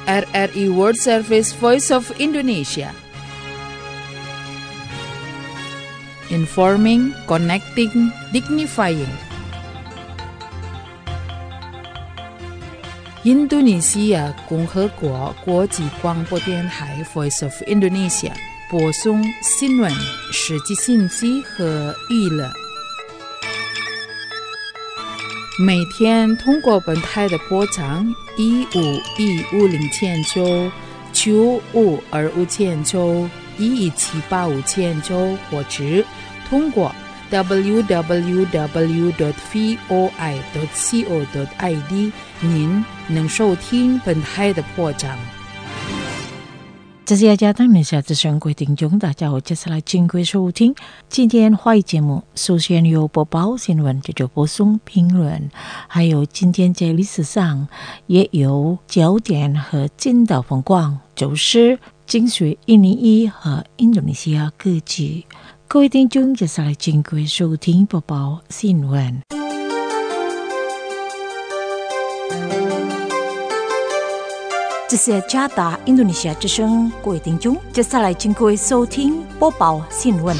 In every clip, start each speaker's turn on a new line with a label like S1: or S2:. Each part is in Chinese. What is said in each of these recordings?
S1: RRI World Service Voice of Indonesia. Informing, connecting, dignifying. Indonesia 共和国国际广播电台 Voice of Indonesia 播送新闻、实际信息和娱乐。每天通过本台的波长15150千兆、95250千兆、11785千兆，或者通过 www.voi.co.id 您能收听本台的播章。
S2: 这是家当面下之声，各位听众大家好，接下来请各位收听今天华语节目。首先有播报新闻，这就播送评论，还有今天在历史上也有焦点和近代风光，就是精选印尼裔和印度尼西亚歌曲。各位听众接下来请各位收听播报新闻。这是加达印度尼西亚之声，各位听众，接下来请各位收听播报新闻。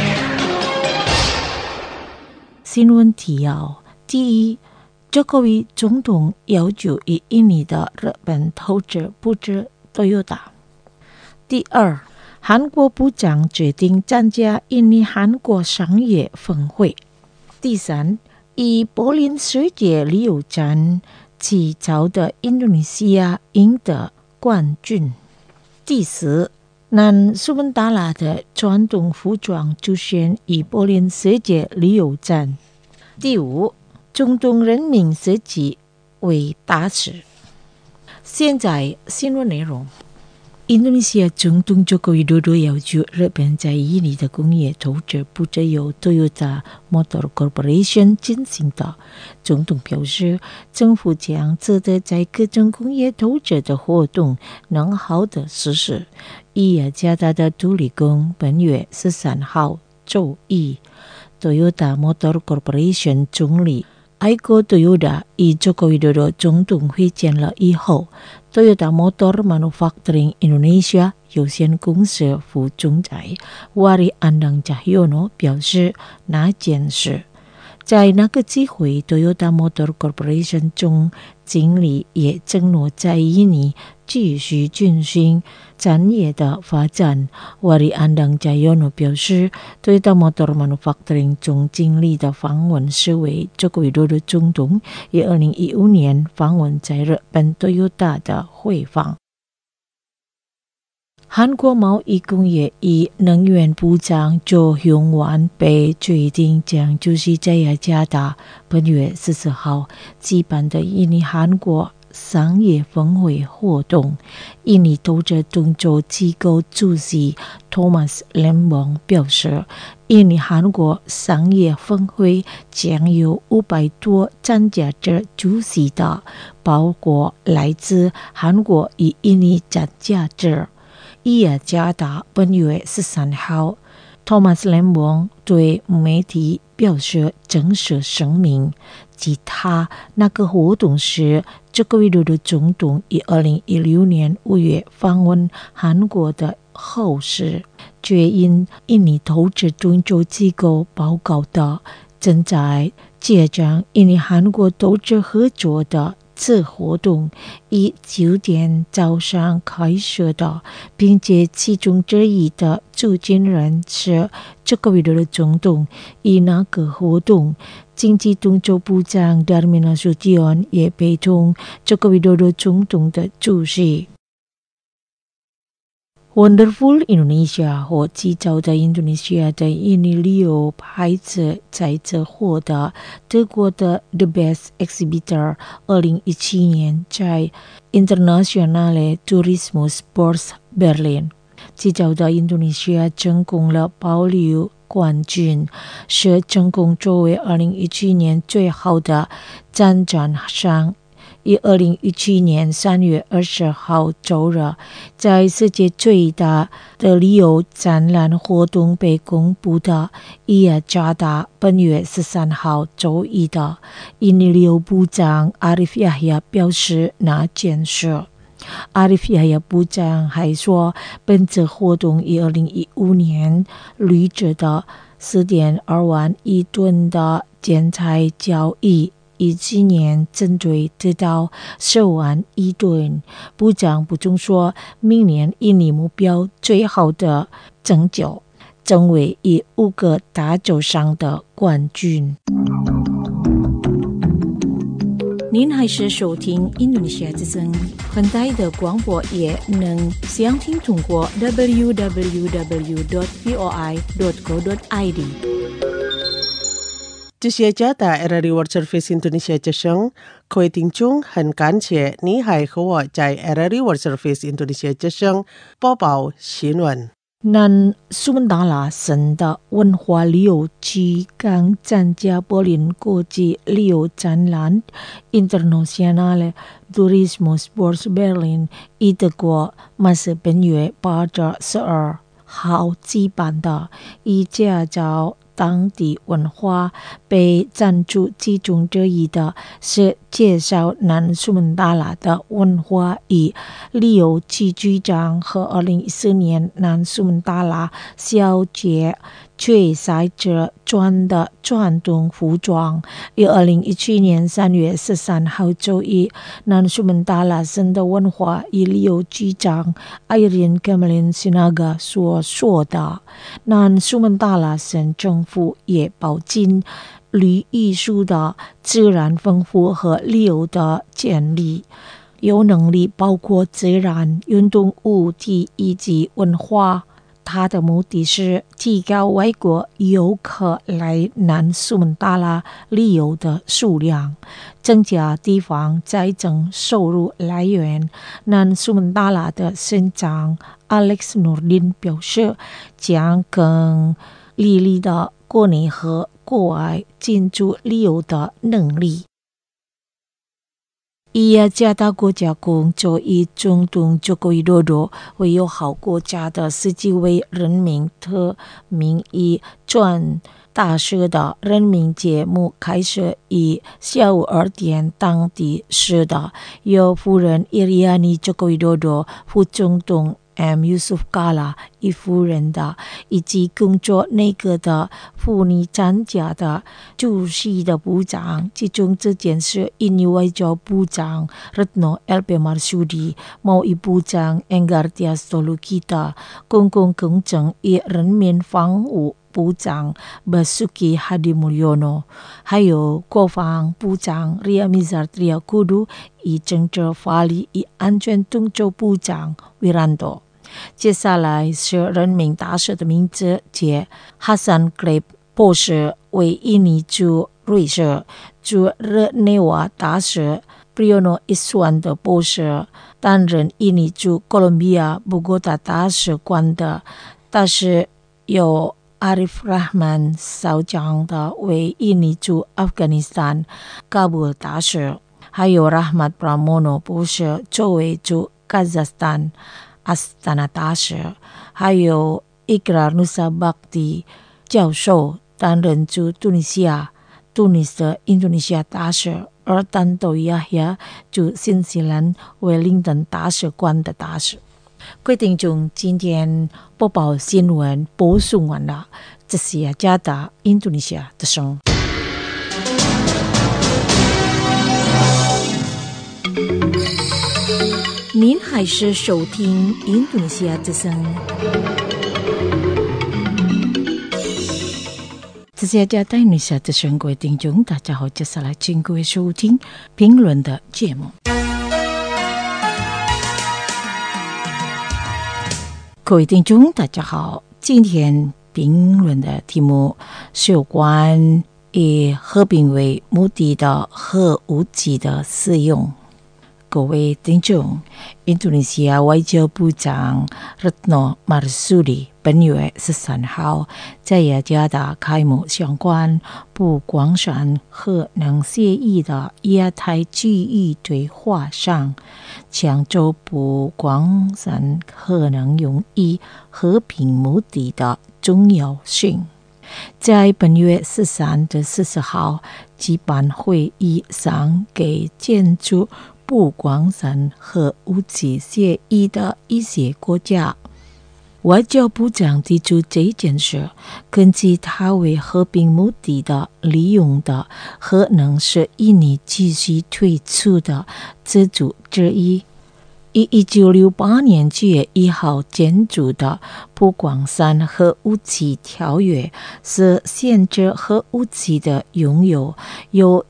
S2: 新闻提要：第一，Jokowi总统要求以印尼的日本投资布置 Toyota。第二，韩国部长决定参加印尼韩国商业峰会。第三，以柏林世界旅游展起早的印度尼西亚赢得冠军。第四，南苏门答腊的传统服装出现以柏林世界旅游展。第五，总统任命设计为大使。现在新闻内容。印度尼西亚总统Joko Widodo要求日本在印尼的工业投资不只由 Toyota Motor Corporation 进行的。总统表示，政府将值得在各种工业投资的活动能好的实施。以雅加达的土力工本月13号周一 Toyota Motor Corporation 总理Aiko Toyoda 与 Joko Widodo 总统会见了以后，Toyota Motor Manufacturing Indonesia 有限公司副总裁 Wari Andang Cahyono 表示那件事。在那个机会 Toyota Motor Corporation 总经理也承诺在印尼继续进行产业的发展。Wari Andang Cahyono 表示 Toyota Motor Manufacturing 总经理的访问是为 Joko Widodo 总统于2015年访问在日本 Toyota 的会访。韩国贸易工业与能源部长周永完被决定将出席在雅加达本月14号举办的印尼韩国商业峰会活动。印尼投资动作机构主席 Thomas Lembong 表示，印尼韩国商业峰会将有500多参加者出席的，包括来自韩国与印尼参加者。以雅加达本月13号 Thomas Lembong 对媒体表示正式声明，即他那个活动时Joko Widodo 总统于2016年5月访问韩国的后事，却因印尼投资动作机构报告的正在接掌印尼韩国投资合作的此活动以9点早上开始的，并且其中之一的主讲人是Joko Widodo 总统。以那个活动，经济动作部长 Darmin Nasution 也陪同Joko Widodo 总统的出席。Wonderful Indonesia 或制造的印度尼西亚的印尼旅游牌子在这获得德国的 The Best Exhibitor 2017年在 Internationale Turismo Sports Berlin 制造的印度尼西亚成功了保留冠军，是成功作为2017年最好的展览商。于2017年3月20号周日，在世界最大的旅游展览活动被公布的以雅加达本月13号周一的印尼旅游部长 Arif Yahya 表示那件事。 阿里菲亚部长还说，本次活动以2015年累计的4.2万亿吨的建材交易，以今年针对得到10万亿吨。部长补充说，明年印尼目标最好的成就，成为以5个大洲上的冠军。您还是收听印度尼西亚之声，宽带的广播也能详听通过 www.voi.co.id。
S3: 这些家的 RRI World Service Indonesia 之声，各位听众很感谢你还和我在 RRI World Service Indonesia 之声播报新闻。
S2: 南苏门答腊省的文化旅游局刚参加柏林国际旅游展览 Internationale Tourismusbeurs Berlin， 以德国是本月8至12号举办的，以介绍当地文化。被赞助其中之一的是介绍南苏门答腊的文化与旅游局局长和2014年南苏门答腊小姐决赛者穿的传统服装。于2017年3月13号周一，南苏门答腊省的文化与旅游局长 Irene Kamelin Sinaga 所说的。南苏门答腊省政府也保证旅艺术的自然丰富和旅游的建立，有能力包括自然、运动物体以及文化。它的目的是提高外国游客来南苏门答腊旅游的数量，增加地方财政收入来源。南苏门答腊的省长 Alex Nurdin 表示，将更利力的国内和国外进驻旅游的能力。雅加达国家公作以总统佐科维多多为友好国家的10几位人民特名以转大使的人民节目开始于下午2点当地时的，由夫人伊利亚尼佐科维多多、副总统Yusuf Kala 以夫人的，以及工作内阁的妇女参加的主席的部长，其中这件事印尼外交部长 Retno LP Marsudi、贸易部长 Enggartia Stolokita、公共工程与人民防务部长 Basuki Hadimulyono， 还有国防部长 Ria Mizar Triakudu 与政治法律与安全动作部长 Wiranto。接下来是人民大使的名字，即 Hasan Kleip 博士为印尼驻瑞士，驻日内瓦大使 Priyono Iswan 的博士担任印尼驻哥伦比亚布哥达大使馆的大使，有Arif Rahman 少将的为印尼驻阿富汗斯坦喀布尔大使，还有 Rahmat Pramono 博士作为驻卡扎斯坦阿斯塔纳大使，还有 Iqrar Nusa Bakti 教授担任驻突尼西亚的印度尼西亚大使，而丹斗亚亚驻新西兰为领等大使馆的大使。各位听众，今天播报新闻播送完了，这是雅加达印度尼西亚的声。您还是收听印度尼西亚之声。这是雅加达印度尼西亚之声，各位听众，大家好，接下来请各位收听评论的节目。各位听众，大家好，今天评论的题目是有关以和平为目的的核武器的使用。各位听众，印度尼西亚外交部长 Retno Marsudi 本月13号在雅加达开幕相关不广泛核能协议的亚太区域对话上，强调不广泛核能用于和平目的的重要性。在本月13至40号举办会议上，给建筑不广泛核武器协议的一些国家。外交部长提出这件事，根据他为和平目的的利用的可能是印尼继续退出的支柱之一。以1968年9月1号签署的不广泛核武器条约是限制核武器的拥有，有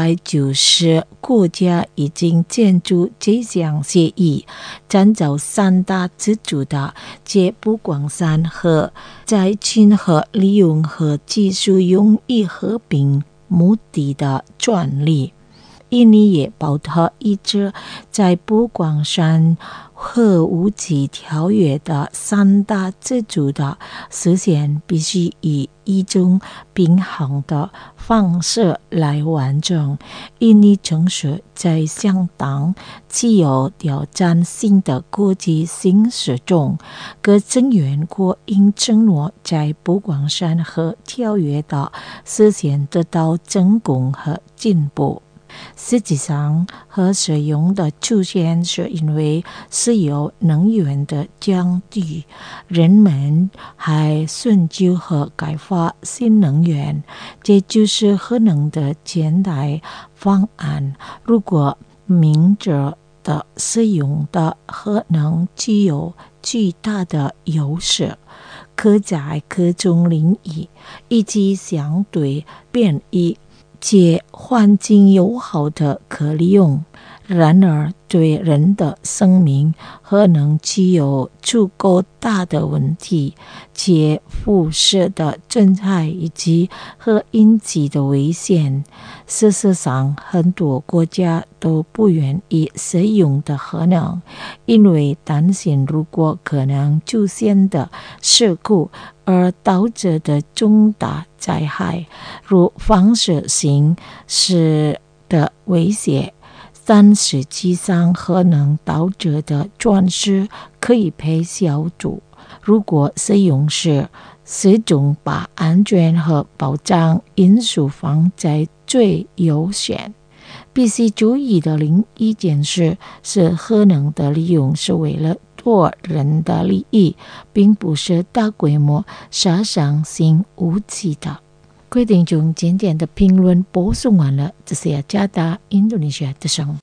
S2: 190国家已经签署这项协议。参照三大支柱的借不广泛核、在侵和利用和技术用于和平目的的专利。印尼也保持一致在不广泛核武器条约的三大支柱的实现必须以一种平衡的方式来完成。印尼政府在相当具有挑战性的国际形势中，各成员国应承诺在不广泛核条约的实现得到成功和进步。实际上，核使用的出现是因为石油能源的降低，人们还寻求和开发新能源，这就是核能的现代方案。如果明智的使用的核能具有巨大的优势，可在各种领域以及相对便宜且环境友好的可利用。然而，对人的生命可能具有足够大的问题，且辐射的震撼以及核引起的危险。事实上，很多国家都不愿意使用的核能，因为担心如果可能出现的事故而导致的重大灾害，如放射性时的威胁。但实际上，核能导致的损失可以被消除，如果使用时始终把安全和保障因素放在最优先。必须注意的另一件事是，核能的利用是为了多人的利益，并不是大规模杀伤性武器的。各位听众，今天的评论播送完了，这是雅加达印度尼西亚之声。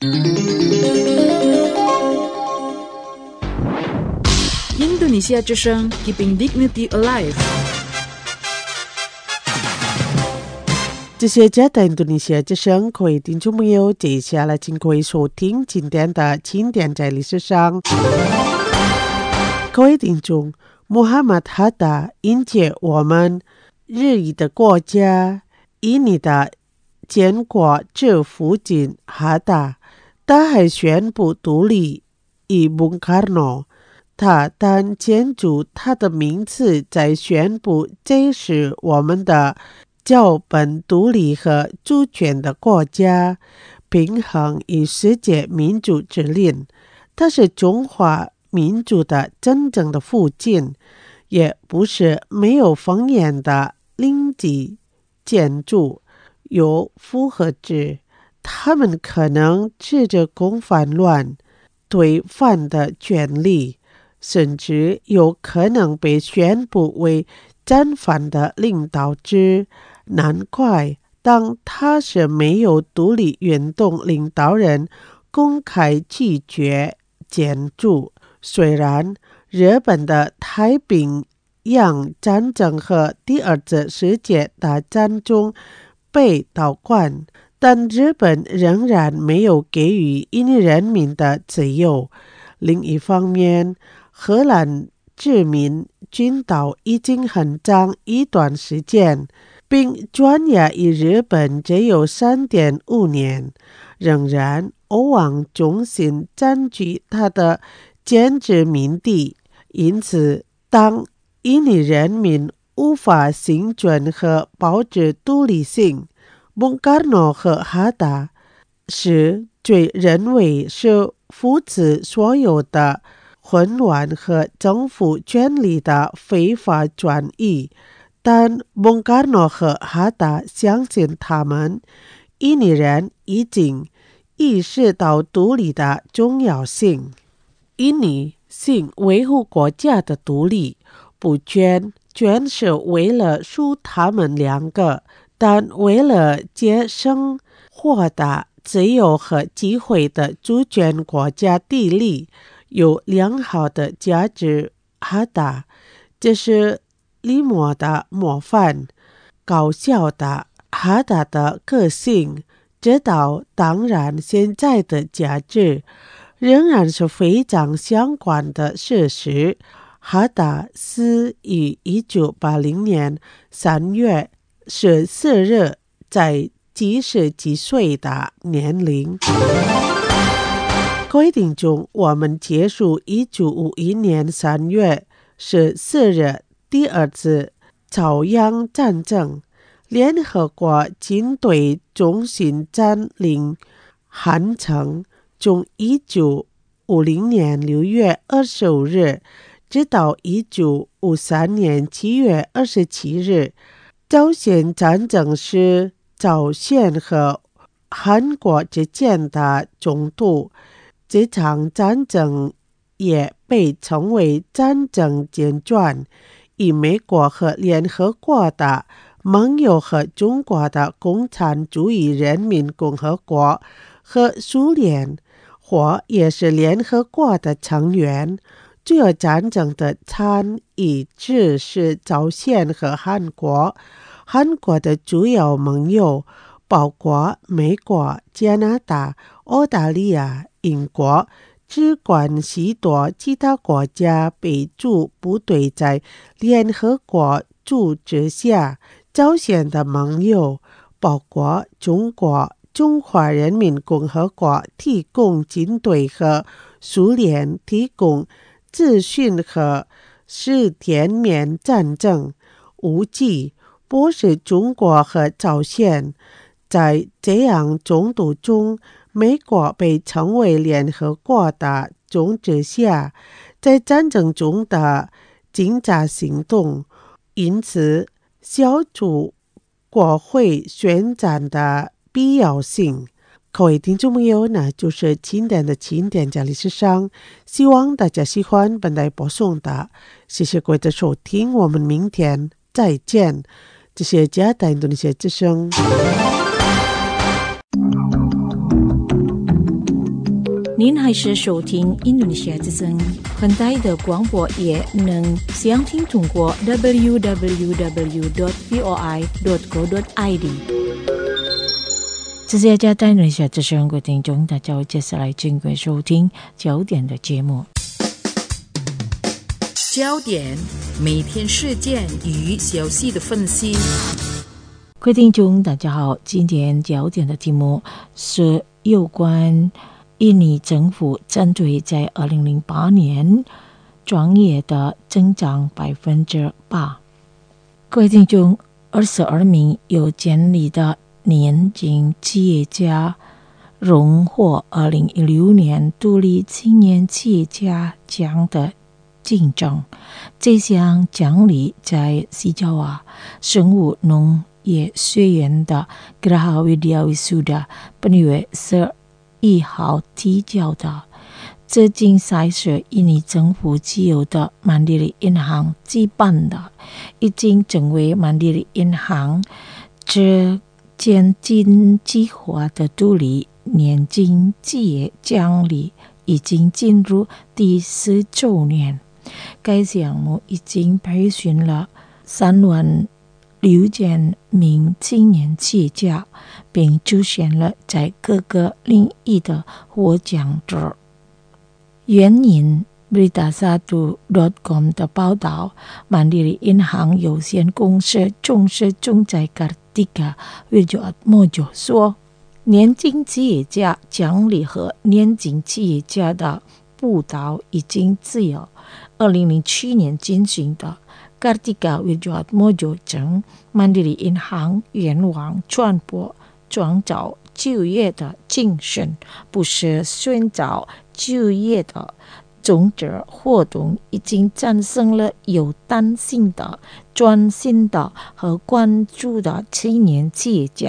S1: 印度尼西亚之声 Keeping Dignity Alive。
S3: 这些加拿大印度尼西亚之声，各位听众朋友，接下来请各位收听今天的经典在历史上。各位听众，穆罕默德哈达迎接我们日裔的国家印尼的建国之父亲哈达，他还宣布独立于孟加诺。他当建筑他的名字，在宣布这是我们的较本独立和主权的国家，平衡与世界民主之领。他是中华民族的真正的父亲，也不是没有封建的领级建筑有复合制，他们可能持着共犯乱推翻的权利，甚至有可能被宣布为战犯的领导者。难怪当他是没有独立运动领导人公开拒绝建筑。虽然日本的太平洋战争和第二次世界大战中被导管，但日本仍然没有给予印尼人民的自由。另一方面，荷兰殖民军岛已经很长一段时间，并专压于日本只有 3.5 年，仍然欧望中心占据它的建殖民地。因此，当印尼人民无法生存和保持独立性，孟加诺和哈达是最认为是扶持所有的混乱和政府权力的非法转移。但孟加诺和哈达相信他们印尼人已经意识到独立的重要性。印尼性维护国家的独立，不捐是为了输他们两个，但为了节省获得自由和机会的主权国家地理有良好的价值。哈达，这是礼貌的模范，搞笑的哈达的个性，直到当然现在的价值仍然是非常相关的事实。哈达死于1980年3月14日，在70几岁的年龄。各位听众，我们结束1951年3月14日第二次朝阳战争，联合国军队中心占领汉城，从1950年6月25日直到1953年7月27日，朝鲜战争是朝鲜和韩国之间的冲突。这场战争也被称为战争前传，以美国和联合国的盟友和中国的共产主义人民共和国和苏联或也是联合国的成员。这个战争的参与者是朝鲜和韩国，韩国的主要盟友包括美国、加拿大、澳大利亚、英国，只管许多其他国家被驻部队在联合国组织下。朝鲜的盟友包括中国、中华人民共和国提供军队和苏联提供资讯和是全面战争武器，不是中国和朝鲜。在这样冲突中，美国被称为联合国的宗旨下在战争中的侦察行动，因此消除国会宣战的必要性。各位听众朋友，那就是今天的清点加历史上，希望大家喜欢本台播送的，谢谢各位的收听，我们明天再见。这是加拿大印度尼西亚之声。
S2: 您还是收听印度尼西亚之声，本台的广播也能详听通过 www.voi.co.id。这是加拿大印度尼西亚之声，各位听众，大家接下来请各位收听焦点的节目。
S1: 焦点，每天事件与消息的分析。
S2: 各位听众，大家好，今天焦点的题目是有关印尼政府针对在2008年创业的增长 8%。 各位听众，22名有潜力的年轻企业家荣获2016年独立青年企业家奖的竞争。这项奖励在西爪哇生物农业学院的 Geraha Widya Wisuda 本月11号提交的。这竞赛是印尼政府自有的Mandiri银行举办的，已经成为Mandiri银行之前进计划的独立年轻企业奖励，已经进入第10周年。该项目已经培训了36000名青年企业家，并出现了在各个领域的获奖者。援引 Berita1.com 的报道，Mandiri银行有限公司董事总裁 Kartika Wirjoatmojo 说，年轻企业家奖励和年轻企业家的辅导已经自由。2007年进行的。Kartika Wirjoatmojo 称，Mandiri银行愿望传播创造就业的精神，不是寻找就业的宗旨。活动已经产生了有弹性的、专心的和关注的青年企业家。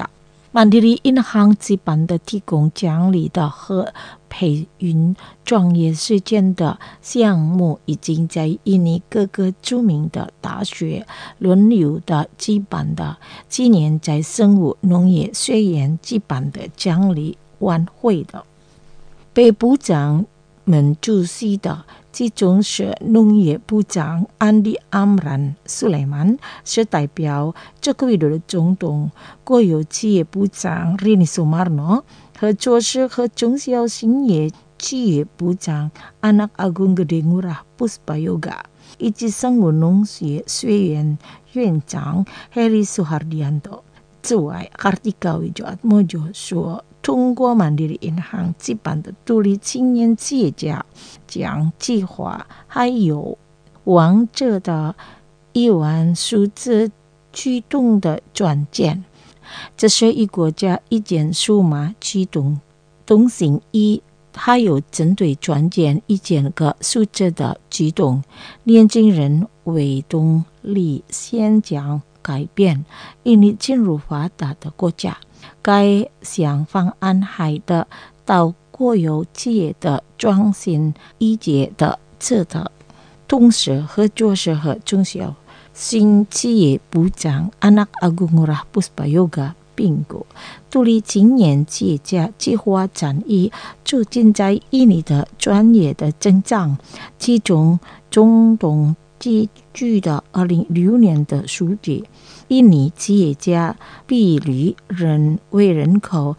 S2: Mandiri 银行基本的提供奖励的和培育专业实践的项目已经在印尼各个著名的大学轮流的举办的今年在生物农业学院举办的奖励晚会的。被部长们主席的其中是农业部长安迪阿姆兰苏莱曼，是代表这个的总统国有企业部长里尼苏马诺和做事和中小型企业部长Anak Agung Gede Ngurah Puspayoga， 以及生物农业学院院长 Heri Suhardianto。此外，卡蒂高维就莫就说，通过Mandiri银行举办的独立青年企业家奖计划，还有王者的亿万数字驱动的转件，这是以国家一件数码驱动动型还有针对转件一件个数字的驱动，年轻人为动力先将改变印尼进入发达的国家。该项方案还得到国有企业的创新意见的指导，同时合作社和中小型企业部长Anak Agung Ngurah Puspayoga并购独立青年企业家计划展以促进在印尼的专业的增长，其中中东地区的2016年的数据，印尼企业家比率为人口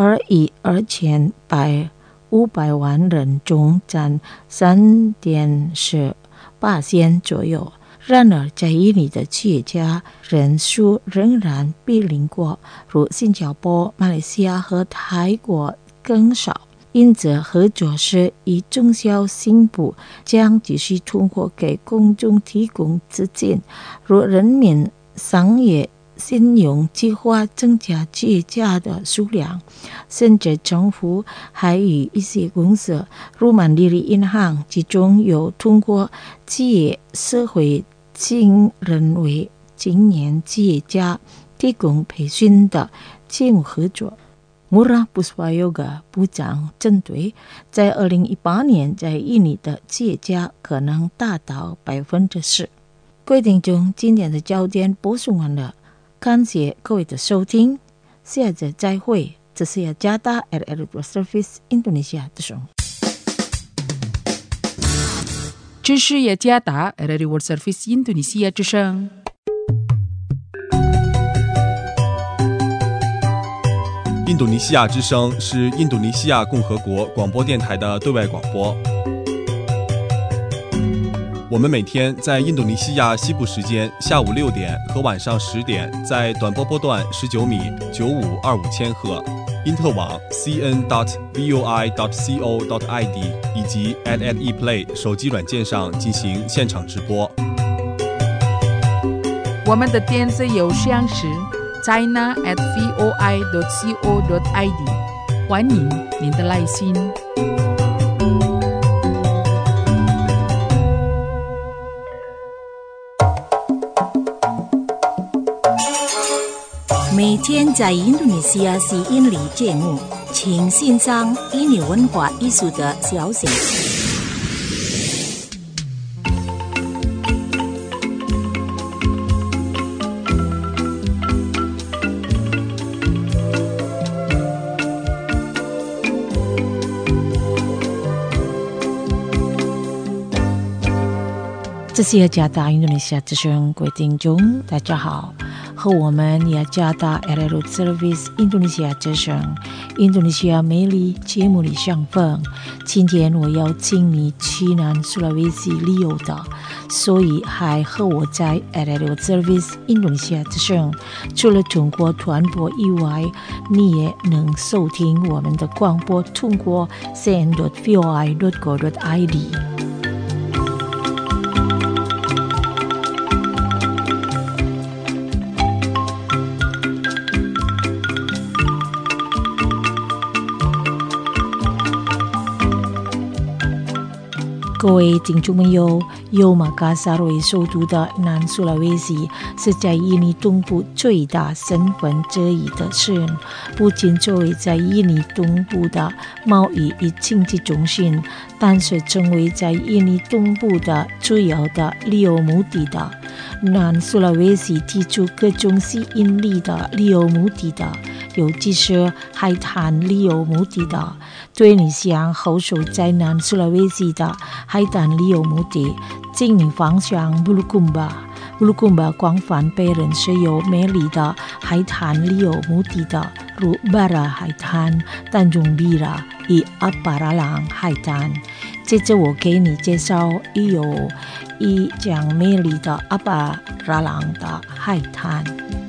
S2: 22500万人中占3.10%左右。然而，在印尼的企业家人数仍然比邻国如新加坡、马来西亚和泰国更少。因此，合作社与中小型部将继续通过给公众提供资金，如人民商业信用计划增加企业家的数量，甚至政府还与一些公司如Mandiri银行其中有通过企业社会青人为青年企业家提供培训的业务合作。Ngurah Puspayoga 部长针对在2018年在印尼的企业家可能达到 10%。各位听众，今天的焦点播送完了，感谢各位的收听，下次再会。这是雅加达 RRI World Service Indonesia 之声。
S1: 这是雅加达 RRI World Service Indonesia 之声。
S4: 印度尼西亚之声是印度尼西亚共和国广播电台的对外广播。我们每天在印度尼西亚西部时间下午6点和晚上10点，在短波波段19米9525千赫，因特网 cn.voi.co.id 以及 @eplay 手机软件上进行现场直播。
S1: 我们的电子邮箱是china@voi.co.id， 欢迎您的来信。
S2: 每天在印度尼西亚吸引力节目，请欣赏印尼文化艺术的消息。这是雅加达印度尼西亚之声，各位听众，大家好，和我们雅加达 RRI World Service 印度尼西亚之声印度尼西亚美丽节目里相逢。今天我邀请你去南苏拉威西旅游的，所以还和我在 RRI World Service 印度尼西亚之声，除了中国传播以外，你也能收听我们的广播，通过 cn.voi.go.id。 各位听众朋友，由马嘎萨为首都的南苏拉威西是在印尼东部最大身份之一的省，不仅作为在印尼东部的贸易与经济中心，但是成为在印尼东部的主要的旅游目的地。南苏拉威西提出各种吸引力的旅游目的地，尤其是海滩旅游目的地。对你想好手在南苏拉威西的海滩旅游目的，请你方向布鲁库巴。布鲁库巴广泛被认识有美丽的海滩旅游目的地，如巴拉海滩、丹中比拉与阿巴拉朗海滩。接着我给你介绍有一讲美丽的阿巴拉朗的海滩。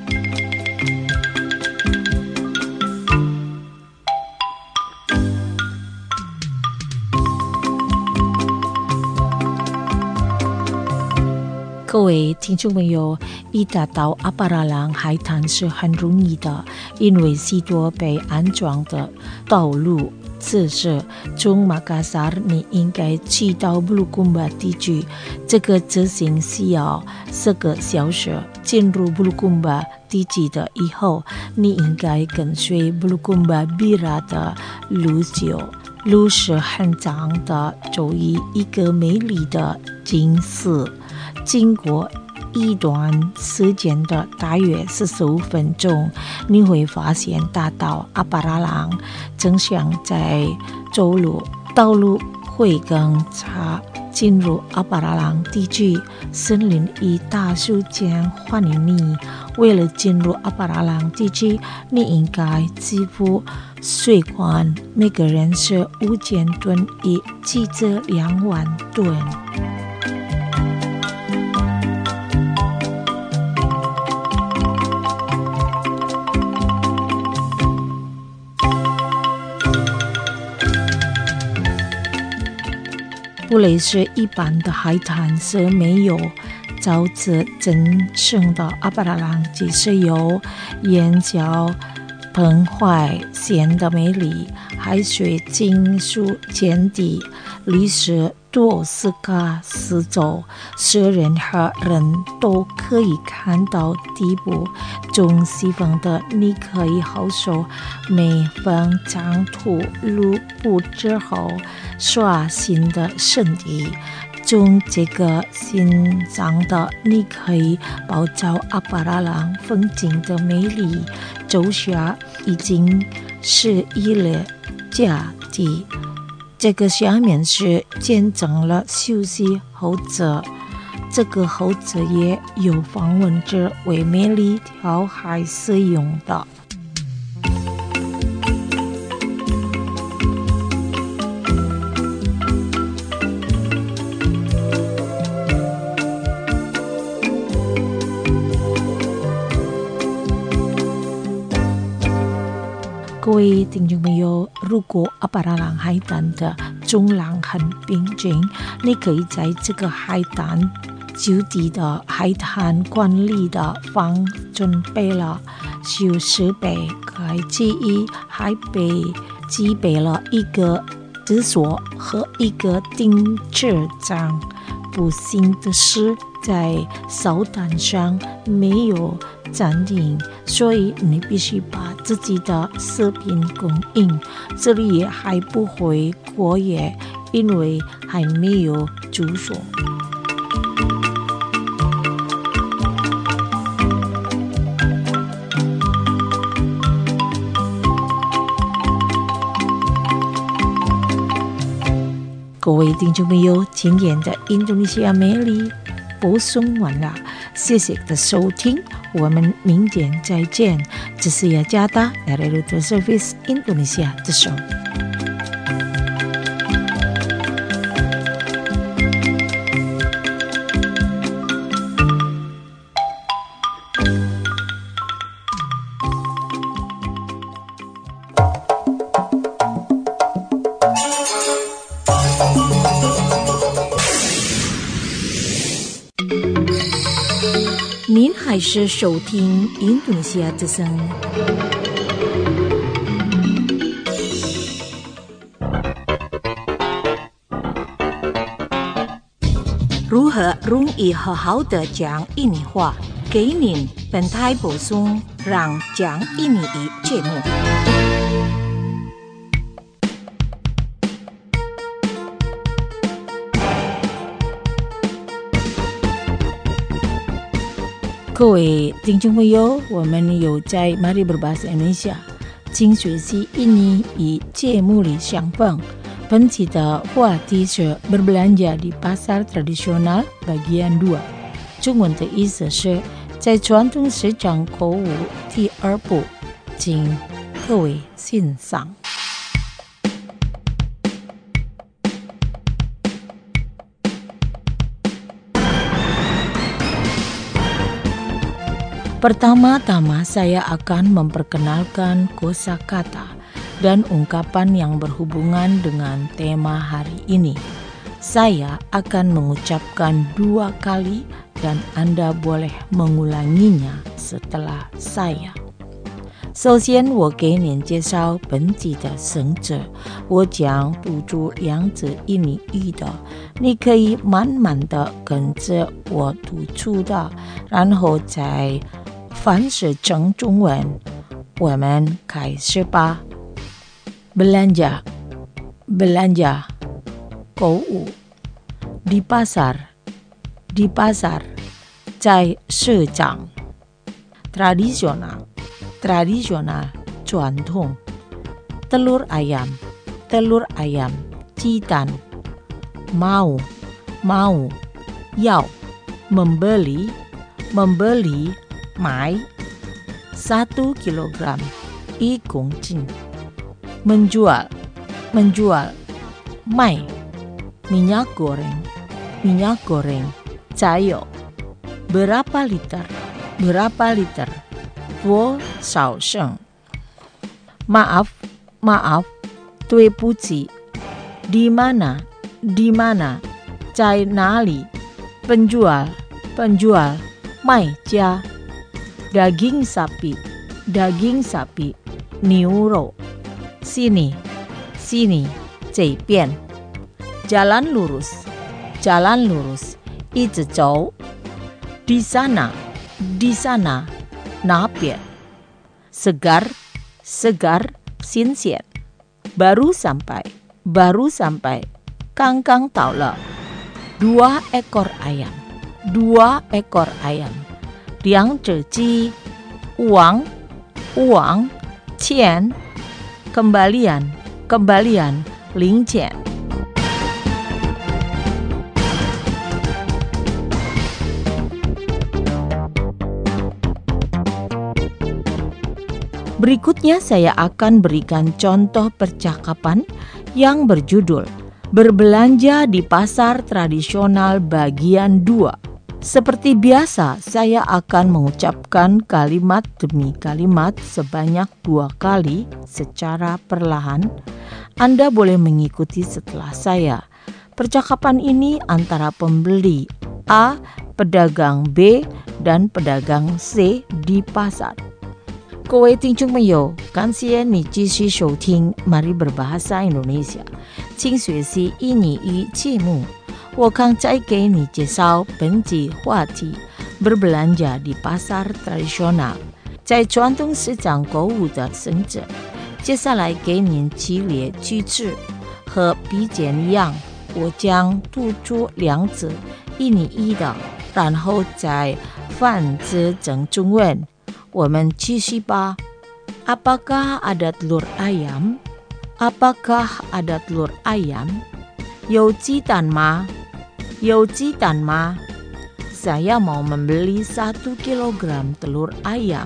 S2: 各位听众朋友，一达到阿巴拉朗海滩是很容易的，因为许多被安装的道路。此时从马嘎萨你应该去到布鲁库巴地区，这个执行需要4个小时。进入布鲁库巴地区的以后，你应该跟随布鲁库巴比拉的路线，路是很长的，走于一个美丽的景色。经过一段时间的大约45分钟，你会发现大道阿巴拉朗正像在走路，道路会更差。进入阿巴拉朗地区，森林与大树将欢迎你。为了进入阿巴拉朗地区，你应该支付税款，每个人是5000吨，以汽车2万吨。不类似一般的海滩是没有沼泽真正的阿巴拉朗，只是有眼角澎湃显得美丽。海水尽数见底，历史多斯卡四周，是人和人都可以看到底部。中西方的你可以好受每分长途路步之后刷新的身体。从这个欣赏的你可以保照阿巴拉朗风景的美丽。走下已经是一列架地，这个下面是见证了休息后者，这个后者也有访问者为美丽条海使用的。各位听众朋友，如果阿巴拉朗海滩的中浪很平静，你可以在这个海滩就地的海滩管理的方准备了修设备，该基于海北具备了一个厕所和一个停车场。不幸的是，在扫荡上没有暂停，所以你必须把自己的食品供应。这里也还不会过夜，因为还没有住所。各位听众朋友，今天的印度尼西亚美丽播送完了，谢谢的收听，我们明天再见。这是雅加达 Rute Service Indonesia 的手。您还是收听印度尼西亚之声。 如何容易好好的讲印尼话，给您本台补充让讲印尼语节目。各位听众朋友，我们有在 Mari Berbahasa Indonesia 请学习印尼语节目里相逢。本期的话题是 berbelanja di pasar tradisional bagian 2， 中文的意思是在传统市场购物第2部，请各位欣赏。Pertama-tama saya akan memperkenalkan kosakata dan ungkapan yang berhubungan dengan tema hari ini. Saya akan mengucapkan 2 kali dan Anda boleh mengulanginya setelah saya。首先我给您介绍本集的生者，我将读出2则印尼语的，你可以慢慢的跟着我读出的，然后再翻译成中文。我们开始吧。Belanja, belanja, 购物。Di pasar, di pasar, 在市场。Tradisional, tradisional, 传统。Telur ayam, telur ayam, 鸡蛋。Mau, mau, 要。Membeli, membeli, 买。1 kilogram, 1公斤。Menjual, menjual, 卖。Minyak goreng, minyak goreng, 加油。Berapa liter, berapa liter, 多少升。Maaf, maaf, 对不起。Di mana, di mana, 在哪里。Penjual, penjual, 卖家。Daging sapi, daging sapi, 牛肉。Sini, sini, 这边。Jalan lurus, jalan lurus, 一直走。Di sana, di sana, 那边。Segar, segar, 新鲜。Baru sampai, baru sampai, 刚刚到了。2 ekor ayam, 2 ekor ayam, 2只鸡。uang, uang, 钱。Kembalian, kembalian, 零钱。Berikutnya saya akan berikan contoh percakapan yang berjudul Berbelanja di Pasar Tradisional bagian 2. Seperti biasa, saya akan mengucapkan kalimat demi kalimat sebanyak 2 kali secara perlahan. Anda boleh mengikuti setelah saya. Percakapan ini antara pembeli A, pedagang B, dan pedagang C di pasar. 各位听众朋友，感谢你继续收听 Mari Berbahasa Indonesia 请学习印尼语节目。我刚才给你介绍本集话题 berbelanja di pasar tradisional 在传统市场购物的生者。接下来给您系列句子，和笔简一样，我将读出2则印尼语的，然后再翻译成中文。我们继续吧。Apakah ada telur ayam? Apakah ada telur ayam? 有鸡蛋吗？有鸡蛋吗？ Saya mau membeli 1 kilogram telur ayam.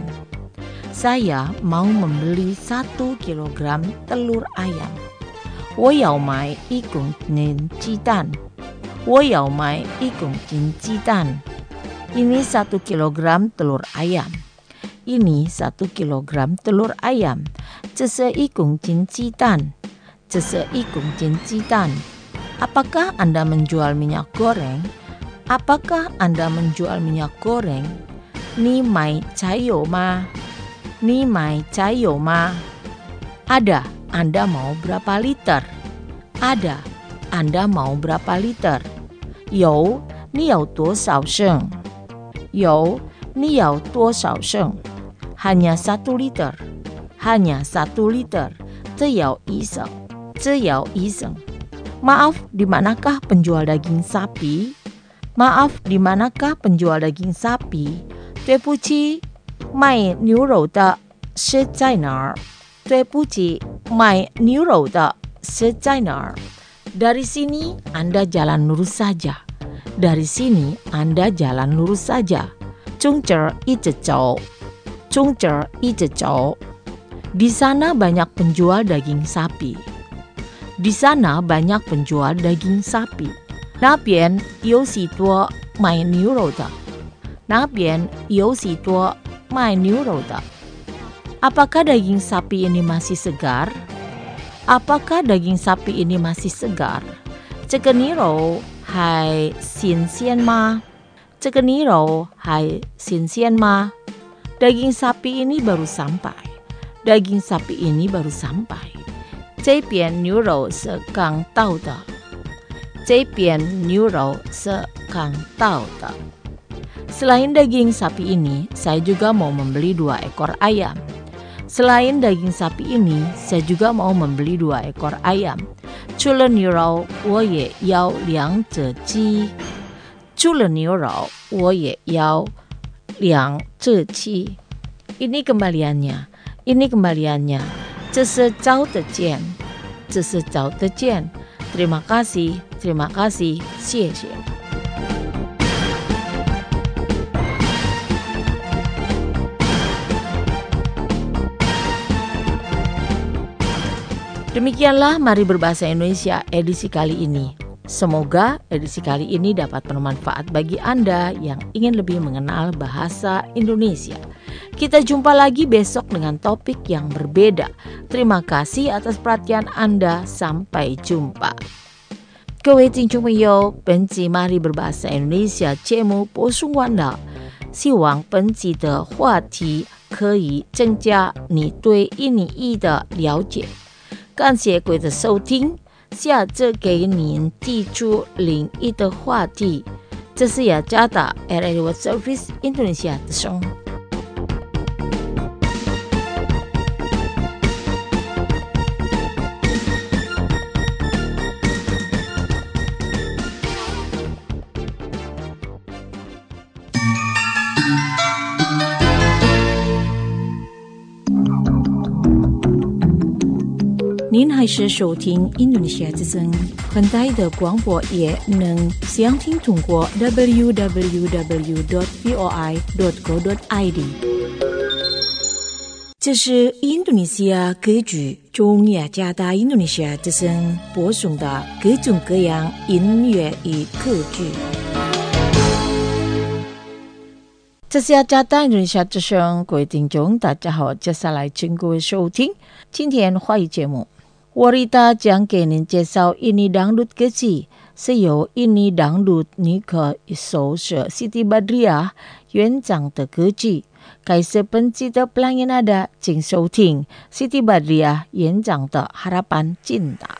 S2: Saya mau membeli 1 kilogram telur ayam. 我要买1公斤鸡蛋。我要买1公斤鸡蛋。Ini 1 kilogram telur ayam. Ini 1 kilogram telur ayam. 这是1公斤鸡蛋。这是1公斤鸡蛋。Apakah Anda menjual minyak goreng? Apakah Anda menjual minyak goreng? Ni mai cayo ma? Ni mai cayo ma? Ada. Anda mau berapa liter? Ada. Anda mau berapa liter? Yo. 你有多少升？有，你有多少升？Hanya 1 liter. Hanya 1 liter. 只有1升。只有1升。Maaf, di manakah penjual daging sapi? Maaf, di manakah penjual daging sapi? 对不起，卖牛肉的是在哪儿？对不起，卖牛肉的是在哪儿？ Dari sini Anda jalan lurus saja. Dari sini Anda jalan lurus saja. 中这一直走。中这一直走。Di sana banyak penjual daging sapi. Di sana banyak penjual daging sapi. 那边有许多卖牛肉的。那边有许多卖牛肉的。Apakah daging sapi ini masih segar? Apakah daging sapi ini masih segar? 这个牛肉还新鲜吗？这个牛肉还新鲜吗？ Daging sapi ini baru sampai. Daging sapi ini baru sampai. 这边牛肉是刚到的。这边牛肉是刚到的。Selain daging sapi ini, saya juga mau membeli 2 ekor ayam. Selain daging sapi ini, saya juga mau membeli 2 ekor ayam. 除了牛肉，我也要2只鸡。除了牛肉，我也要2只鸡。Ini kembaliannya. Ini kembaliannya. 这是找得见。这是找得见。Terima kasih. Terima kasih. 谢谢。Demikianlah Mari Berbahasa Indonesia edisi kali ini. Semoga edisi kali ini dapat bermanfaat bagi Anda yang ingin lebih mengenal bahasa Indonesia. Kita jumpa lagi besok dengan topik yang berbeda. Terima kasih atas perhatian Anda. Sampai jumpa. 各位听众朋友，本集Mari Berbahasa Indonesia 节目播送完了，希望本集的话题可以增加你对印尼语的了解。感谢各位的收听，下次给您提出另一的话题。这是雅加达 RRI World Service Indonesia 的声。您还是收听印度尼西亚之声，很大的广播也能详听通过 www.voi.co.id。这是印度尼西亚歌剧中雅加达印度尼西亚之声播送的各种各样音乐与歌剧。这是雅加达印度尼西亚之声，各位听众大家好，接下来请各位收听今天华语节目。Warita 将给您介绍印尼dangdut歌剧，是由印尼dangdut女歌手是 Siti Badriah 园长的歌剧。开始本集的 Pelangi Nada， 请收听 Siti Badriah 园长的 Harapan Cinta。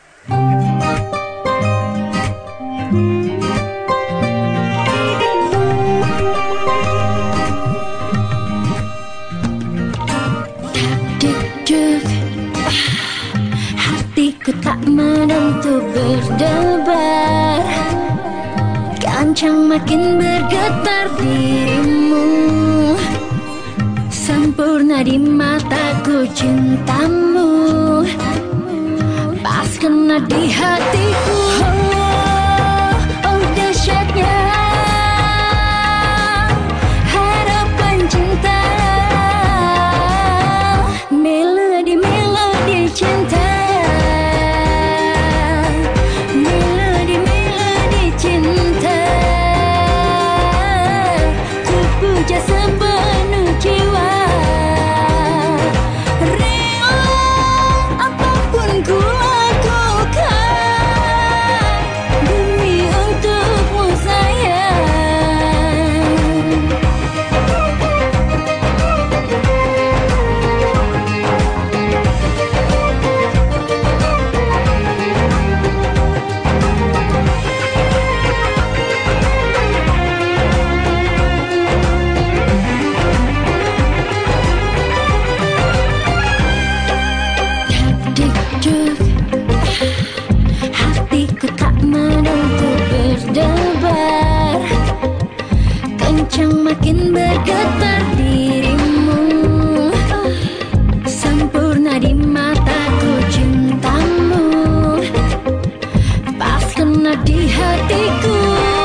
S5: Hatiku tak menentu berdebar, kancang makin bergetar dirimu, sempurna di mataku cintamu, pas kena di hatiku. Oh dahsyatnya harapan cinta, melodi cinta. berdebar, kencang makin bergetar dirimu. Sempurna di mataku cintamu, pas kena di hatiku.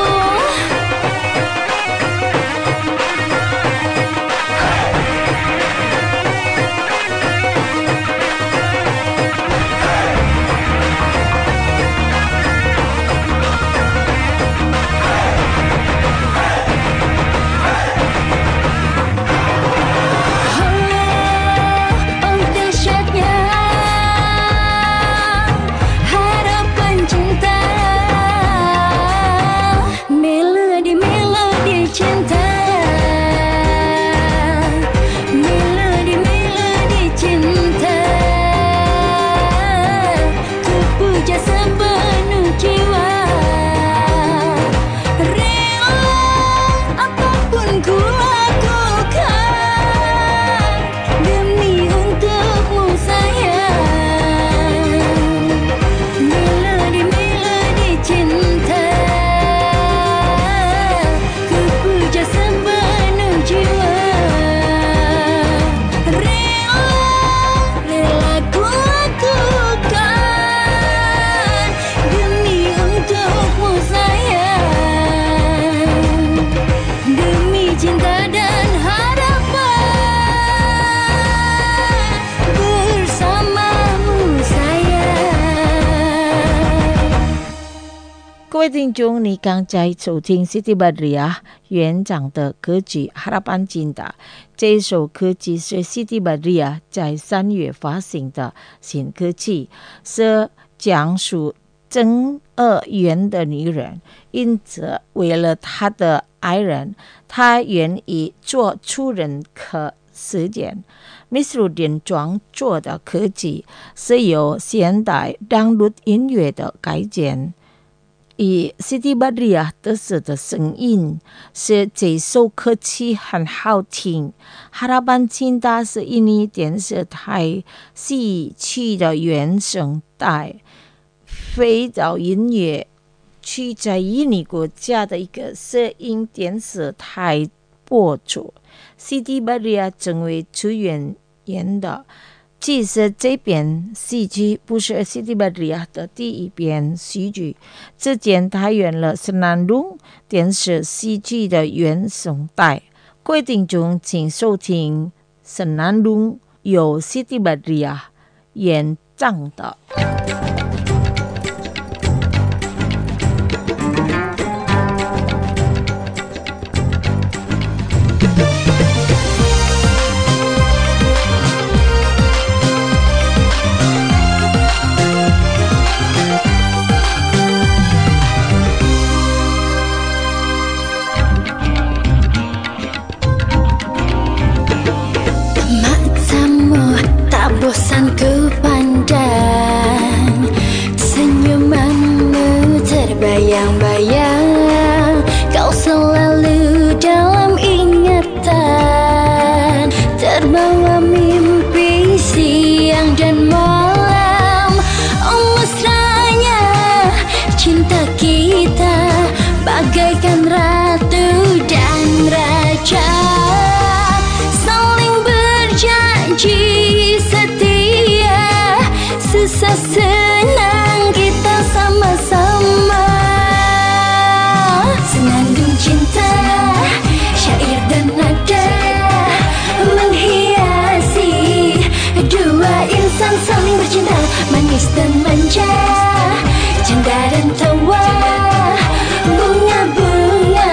S2: 各位听众，你刚才收听 Siti Badriah 园长的歌曲《Harapan Cinta》。这一首歌曲是 Siti Badriah 在3月发行的新歌曲，是讲述真恶缘的女人，因此为了她的爱人，她愿意做出任何事件。Misruddin 创作的歌曲是由现代当律音乐的改编。以 Siti Badriah 特色的声音，是这首歌曲很好听。Harapan Cinta 是印尼电视台戏曲的原声带，非找音乐区在印尼国家的一个摄影电视台播出。Siti Badriah 成为主演的。其实这篇戏剧不是 Siti Badriah 的第一篇戏剧，之前他演了《Senandung》电视戏剧的原声带。各位听众，请收听《Senandung》，由 Siti Badriah 演唱的。
S5: Bosan ku pandang, senyumanmu terbayang-bayang, kau selalu dalam ingatan, terbawa mimpi siang dan malam. Oh mesranya cinta kita bagaikan ratu dan raja, saling berjanji susah senang kita sama-sama. Senandung cinta, syair dan nada menghiasi dua insan saling bercinta, manis dan manja, canda dan tawa, bunga-bunga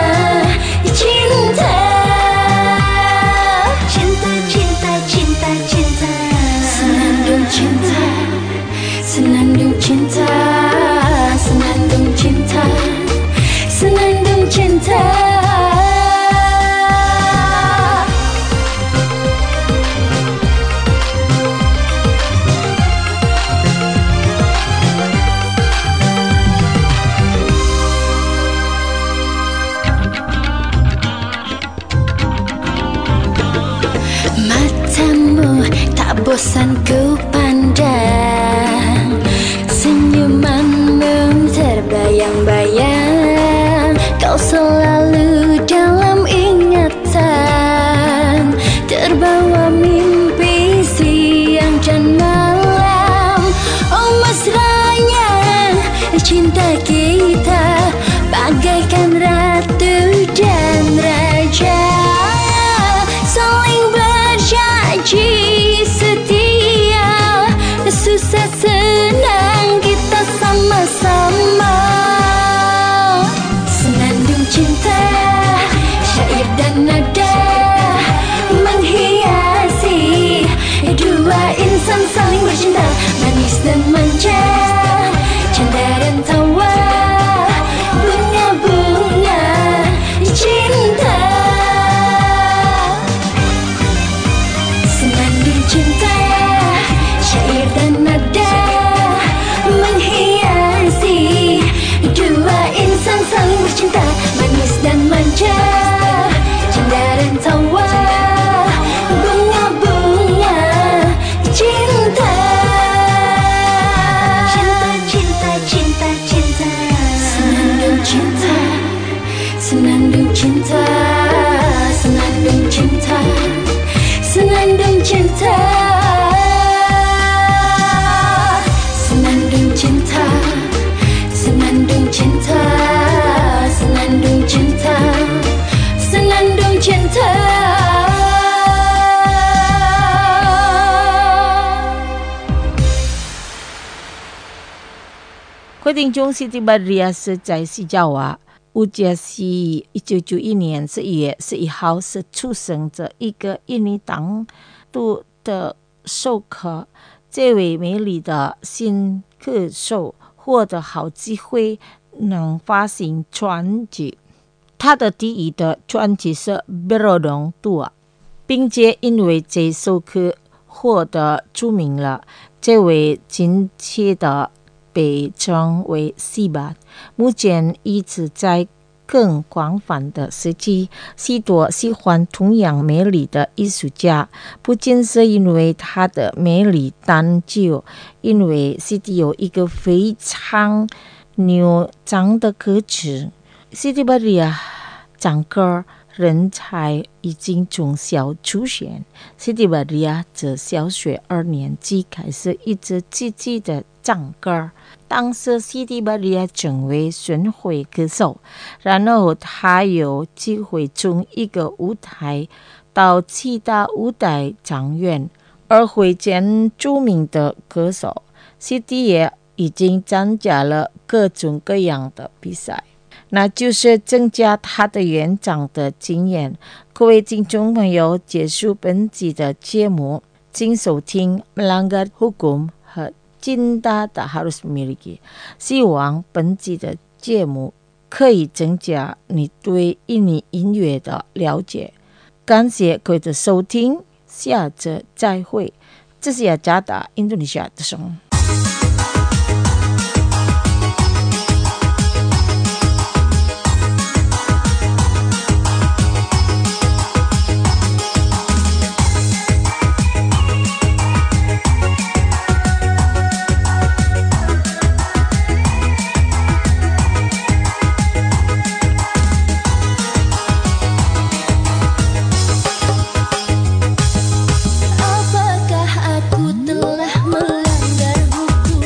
S5: cinta kita bagaikan ratu dan raja, saling berjanji setia, susah senang kita sama-sama. Senandung cinta, syair dan nada menghiasi dua insan saling bercinta, manis dan manja, canda dan tawa, bunga-bunga cinta. Senandung cinta, syair dan nada menghiasi dua insan saling bercinta, manis dan manja, canda dan tawa, bunga-bunga cinta. Cinta, cinta, cinta, cinta. Senandung cinta, senandung cinta, senandung cinta, senandung cinta, senandung cinta, senandung cinta, senandung cinta.
S2: 规定中Siti Badriah是在西爪哇，乌加西1991年11月11号是出生着一个印尼当地的授课。这位美丽的新歌手获得好机会能发行专辑，他的第一的专辑是 Berodong Tua， 并且因为这首歌获得著名了，这位亲切的被称为西巴，目前一直在更广泛的时期，许多喜欢同样美丽的艺术家，不仅是因为她的美丽，但就因为 Siti 有一个非常牛唱的歌曲。Siti Badriah 唱歌人才已经从小出现。Siti Badriah 自小学2年级开始一直积极的唱歌。当时 Siti Badriah 成为巡回歌手，然后他有机会从一个舞台到其他舞台场院，而会见著名的歌手。Siti 也已经参加了各种各样的比赛，那就是增加他的演讲的经验。各位听众朋友，结束本集的节目，请收听 Melanggar Hukum 和Cinta Tak Harus Memiliki。希望本集的节目可以增加你对印尼音乐的了解。感谢各位的收听，下次再会。这是雅加达印度尼西亚的声音。
S5: Apakah aku telah melanggar hukum?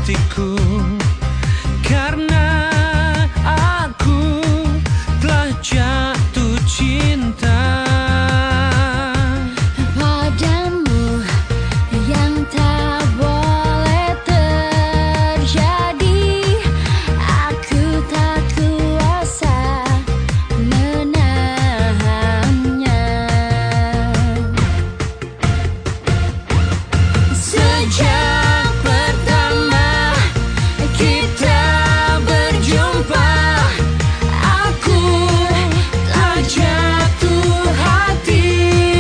S6: hatiku, karena aku telah jatuh cinta
S5: padamu yang tak boleh terjadi. Aku tak kuasa menahannya. Sejak pertama kita berjumpa, aku telah jatuh hati.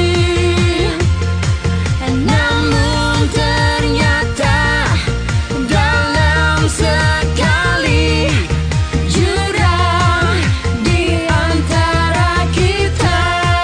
S5: Namun ternyata dalam sekali jurang di antara kita.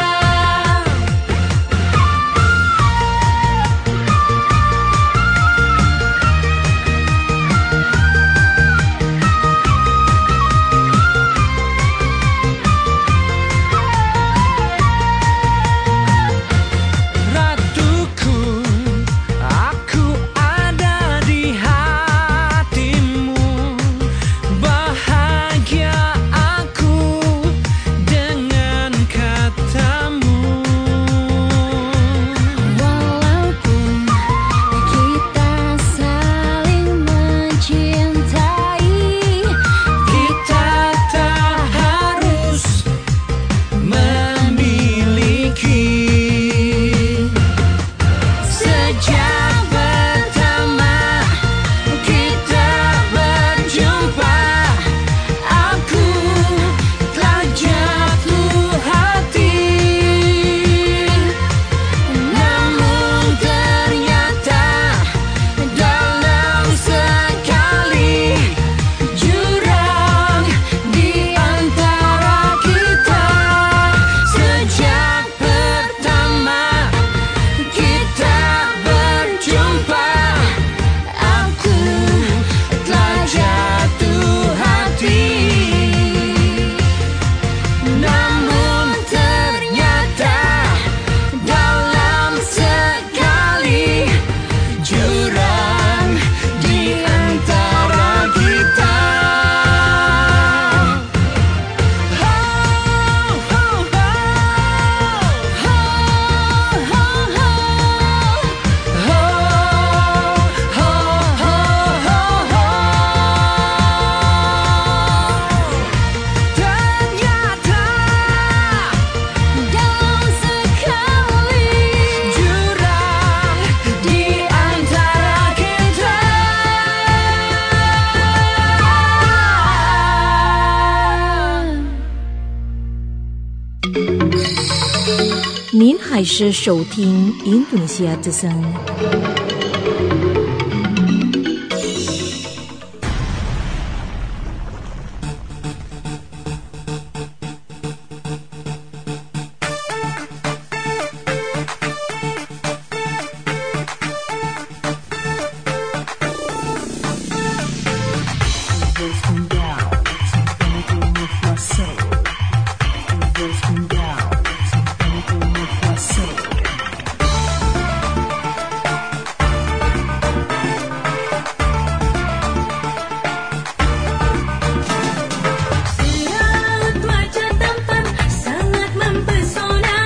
S6: Ratuku, aku ada di hatimu. Bahagia aku dengan katamu.
S5: Walaupun kita saling mencintai,
S6: Kita tak harus memiliki. Sejak pertama kita berjumpa, aku telah jatuh hati. Namun ternyata dalam sekali jurang di antara kita. Sejak pertama kita berjumpa, aku telah jatuh hati. Namun ternyata dalam sekali jurang di antara kita. Ternyata
S5: dalam sekali
S6: jurang di antara kita.
S2: 您还是收听印度尼西亚之声。
S5: Raut wajah tampan sangat mempesona.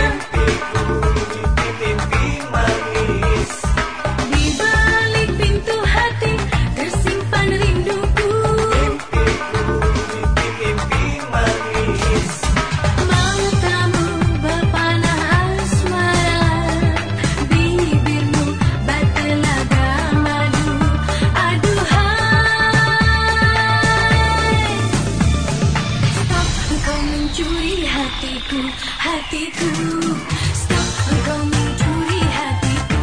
S5: Di balik pintu hati tersimpan rinduku. Matamu berpanah asmara, bibirmu bertelaga madu. Aduhai, stop engkau mencuri hatiku, hatiku. Stop engkau mencuri hatiku.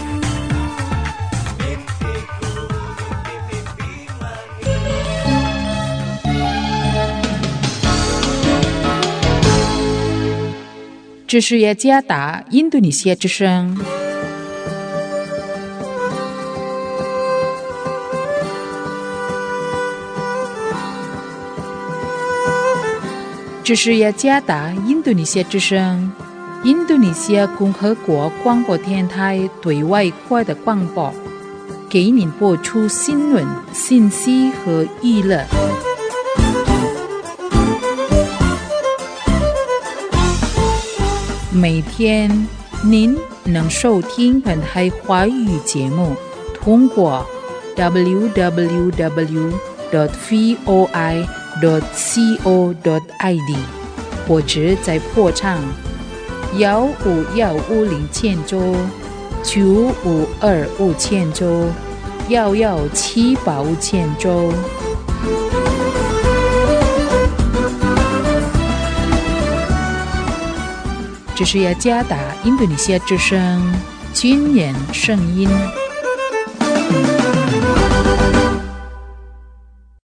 S1: 这是雅加达印度尼西亚之声。这是雅加达印度尼西亚之声，印度尼西亚共和国广播电台对外国的广播。 给您播出新闻、信息和娱乐。每天您能收听本台华语节目，通过 www.voi.co.id 或者在波长15150周、95250周、11785周。这是雅加达印度尼西亚之声军人声音。